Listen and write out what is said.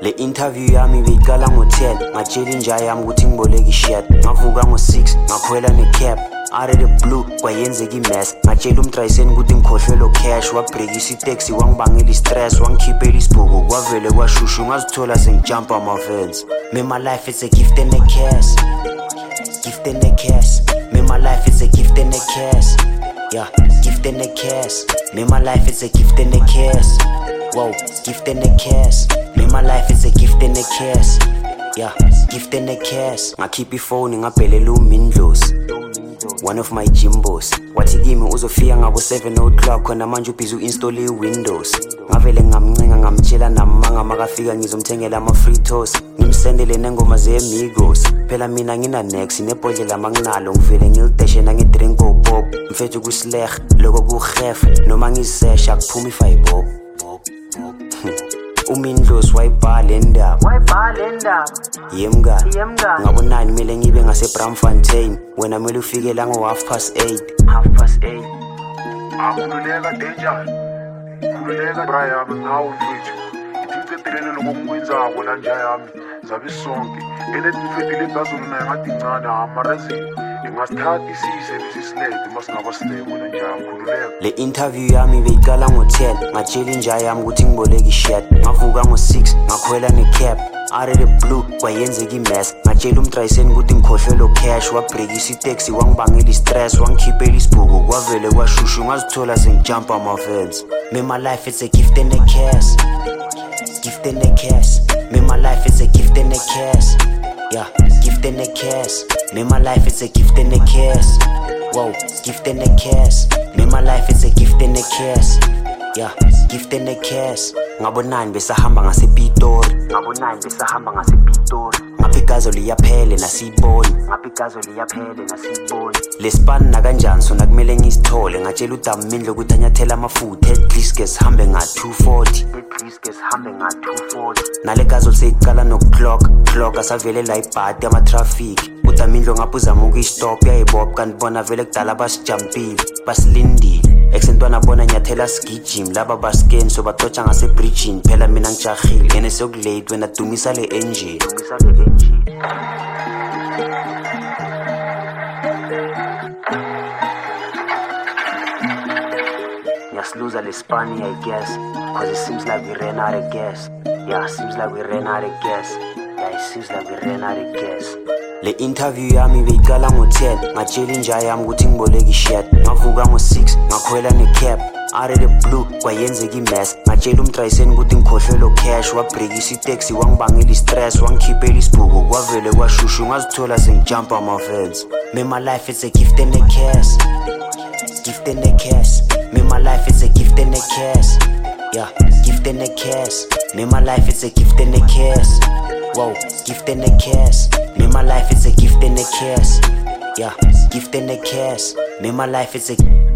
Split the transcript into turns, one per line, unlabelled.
Le interview yami beyiqala ngo-10 ngatshela inja yami ukuthi ngiboleka i-shirt. Ngavuka ngo-6 ngakhwela ne-cab out of the blue kwayenzeka i-mess. Ngatshela umdrayiseni ukuthi ngikhohlelwe cash, wabrekisa itaxi wangibangela i-stress, wangikhiphela isibhuku kwavele kwashushu ngazithola sengijumpa ama-fence. Man, my life is a gift and a curse. Gift and a curse. Man, my life is a gift and a curse. Yeah, gift and a curse. Man, my life is a gift and a curse. Whoa, gift and a curse. Man, my life is a gift and a curse. Yeah, gift and a curse. Ngakhipha ifoni ngabhelela uMindlozi, one of my Jimbos. Wathi kimi uzofika ngabo 7 o'clock khona manje ubhizi u-install i-Windows. Ngavele ngamncenga ngamtshela namanga makafika ngizomthengela ama-free toast, ngimsendele nengoma ze-Migos. Phela mina ngina-nex nebhodlela manginalo ngivele ngilideshe nangi-drink go-pop. Mfethu kusileh loko kuhef noma ngizisesha kuphuma ifayibop. uMindlozi wayibhala le ndaba yemngani ngabo-9 mele ngibe ngase-Braamfontein, wena mele ufike la ngo-8:30.
Akhululeka danger, khululeka bra yami ngawo mfethu. Ngicedilele lokho ngikwenzako la nja yami zabe sonke enedifetile ngazona naye ngathi ncane amarezi ingasithatha isise besisilete masingaba silemo la nja khululeka.
Le interview yami beyiqala ngo-10 ngatshela inja yami ukuthi ngiboleka i-shirt. Ngavuka ngo-6 ngakhwela ne-cab out of the blue kwayenzeka i-mess. Ngatshela umdrayiseni ukuthi ngikhohlelwe cash, wabrekisa itaxi wangibangela i-stress, wangikhiphela isibhuku kwavele kwashushu ngazithola sengijumpa ama-fence. Man, my life is a gift and a curse. Gift and a curse. Man, my life is a gift and a curse. Yeah, gift and a curse. Man, my life is a gift and a curse. Whoa, gift and a curse. Man, my life is a gift and a curse. Yeah, gift and a curse. Ngabo-9 besahamba ngasePitori. Ngaphigazo liyaphele nasiboni. Lespan nakanjani sona kumele ngisithole. Ngatshela uDamindlo ukuthi anyathela amafutha eGliske sihambe nga-240. Nale gazo seyiqala nokuclock asavele la ibhadi ama-traffic. uDamindlo ngapha uzama ukuyistop yayibop kanti bona vele kudala basijampile basilindile. Eksentwana bona nyathela sigijim laba baskeni so batotsha ngasebridgini. Phela mina ngijahile ene sekulate wena dumisa le engine. Ngiyasiluza le spani I guess, cause it seems like we ran out of gas. Yeah, it seems like we ran out of gas. Le interview yami beyiqala ngo-10 ngatshela inja yami ukuthi ngiboleka i-shirt. Ngavuka ngo-6 ngakhwela ne-cab out of the blue kwayenzeka i-mess. Ngatshela umdrayiseni ukuthi ngikhohlelwe cash, wabrekisa itaxi wangibangela i-stress, wangikhiphela isibhuku kwavele kwashushu ngazithola sengijumpa ama-fence. Man, my life is a gift and a curse. Gift and a curse. Man, my life is a gift and a curse. Yeah, gift and a curse. Man, my life is a gift and a curse. Whoa, gift and a curse. Man, my life is a gift and a curse. Yeah, gift and a curse. Man, my life is a